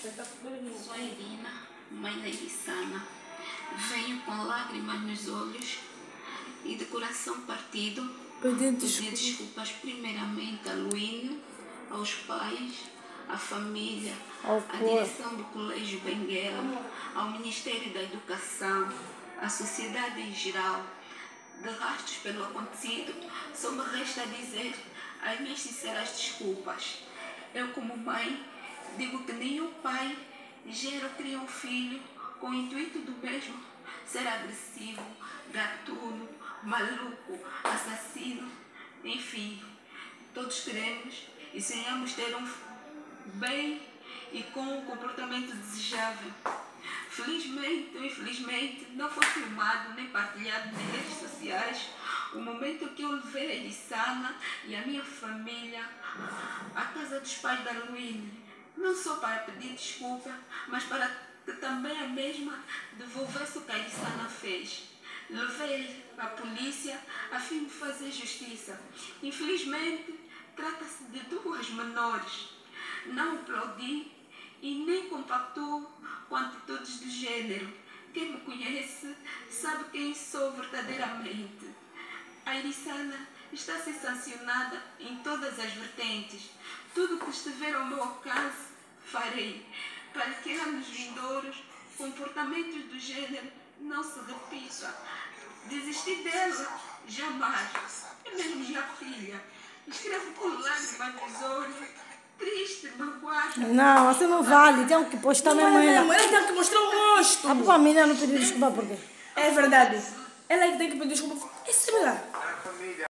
Sou a Irina, mãe da Irissana. Venho com lágrimas nos olhos e de coração partido pedir desculpas primeiramente a Luíno, aos pais, à família, à direção do Colégio Benguela, ao Ministério da Educação, à sociedade em geral. De rastros pelo acontecido, só me resta dizer as minhas sinceras desculpas. Eu, como mãe, digo que nenhum pai gera ou cria um filho com o intuito do mesmo ser agressivo, gatuno, maluco, assassino, enfim. Todos queremos e sonhamos ter um bem e com um comportamento desejável. Felizmente ou infelizmente, não foi filmado nem partilhado nas redes sociais o momento que eu levei a Irissana e a minha família à casa dos pais da Luíno, não só para pedir desculpa, mas para que também a mesma devolvesse o que a Irissana fez. Levei a polícia a fim de fazer justiça. Infelizmente, trata-se de duas menores. Não aplaudi e nem compactuo com atitudes do gênero. Quem me conhece sabe quem sou verdadeiramente. A Irissana está a ser sancionada em todas as vertentes. Tudo o que estiver ao meu alcance, farei, para que anos vindouros, comportamentos do gênero não se repitam. Desistir dela, jamais. É mesmo minha filha. Escrevo com lágrimas nos olhos, triste, magoada. Não, assim não vale. Tem que postar mesmo ela. Ela tem que mostrar o rosto. A tua menina não pediu desculpa por quê? É verdade. Ela é que tem que pedir desculpa. Isso é verdade.